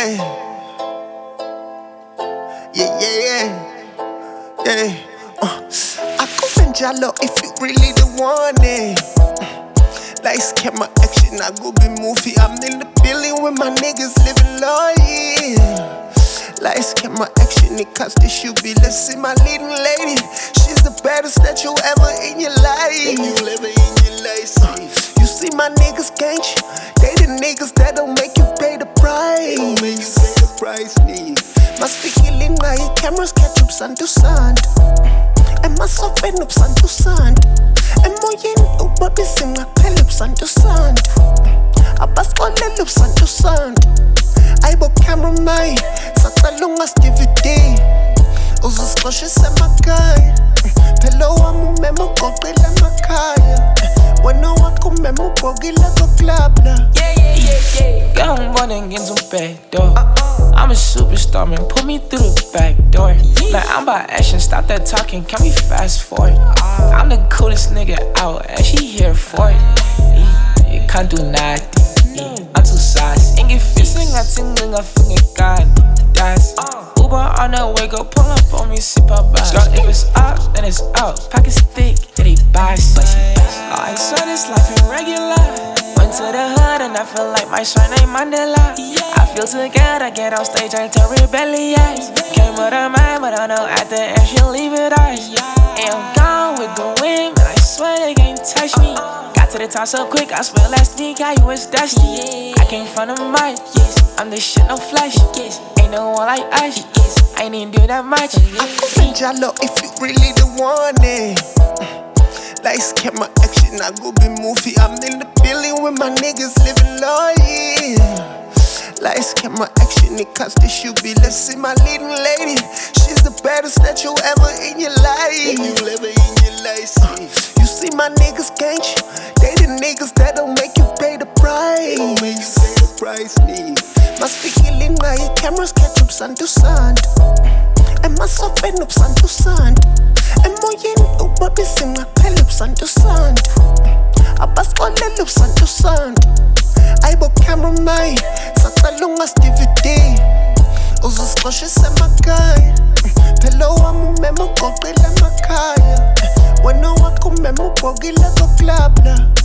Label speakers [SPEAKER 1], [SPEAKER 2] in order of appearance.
[SPEAKER 1] I go and jalo if you really the one it. Lights, camera, action, I go be movie. I'm in the building with my niggas living loyal. Lights, camera, action, it costs the shoe be. Let's see my leading lady. She's the baddest that you ever in your life. You see my niggas gauge. They the niggas that don't make you pay the price. Mas fikiling na hii cameras catch up sun to sun. And my soft end up sun to sun. And my yin uba busy my pelip sun to sun. Abas ko lelup sun to sun. I bo camera mai sa talungas DVD. Uzos koshe sa magay. Pelo wa mu memo ko pila makaya. Wano wako memo pogila ko club la.
[SPEAKER 2] Young boy and get some back door. I'm a superstar, man, put me through the back door. Like I'm about action, stop that talking, can we fast forward? I'm the coolest nigga out, and she here for it. You can't do nothing, I'm too saucy. Ain't get fishing, I think I finger God. That's Uber on the way, go pull up on me, sip up back. If it's up, then it's out. Pockets thick, then they bias. Oh, I swear this life ain't regular. Went to the hood and I feel like my shine ain't Mandela. I feel together, get on stage and turn rebellious. Came with a man, but I know at the end she'll leave it us. And I'm gone with the wind, man, I swear they can't touch me. Got to the top so quick, I smell that stink, how you was dusty. I came from the mud, I'm the shit, no flash. Ain't no one like us, I ain't even do that much.
[SPEAKER 1] I go and jalo if you really the one it. Lights, camera, action, I go be movie. I'm in the building with my niggas living loyal. Lights, camera, action, it costs the shoe be. Let's see my leading lady. She's the baddest that you ever in your life. You see my niggas gauge. They the niggas that don't make you pay the price. Mas fikiling na hii cameras catch up sun to sun. And my soft end up sun to sun. And my yin uba busy my pelip sun to sun. Abas ko lelup sun to sun. I bo camera mai sa talungas DVD. Uzos koshe sa magay. Pelo wa mu memo ko pila makaya. Wano wako memo pogila ko club la.